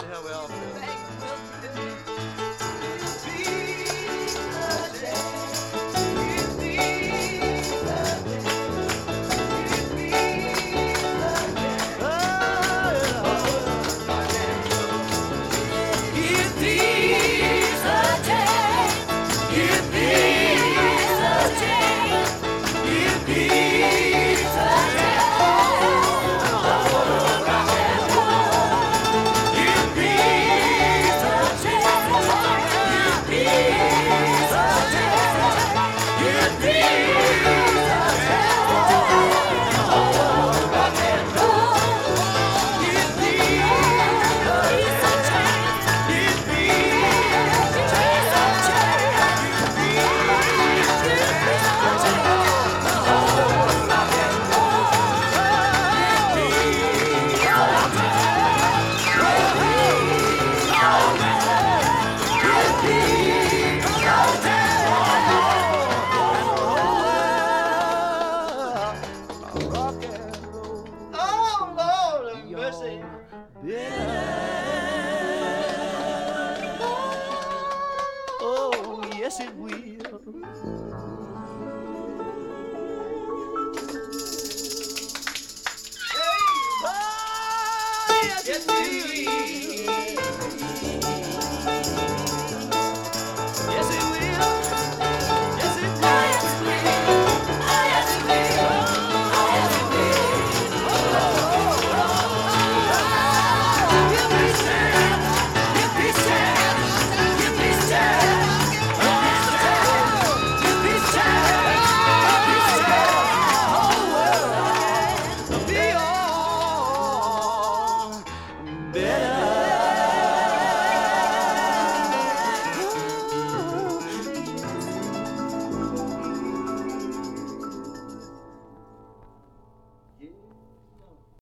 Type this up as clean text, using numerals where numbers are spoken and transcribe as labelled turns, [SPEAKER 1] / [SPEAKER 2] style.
[SPEAKER 1] see how we all feel. Oh, Lord have mercy. Oh, yes, it will. Oh, yes, it will. Yes, it will. Yes, it will. Be all better.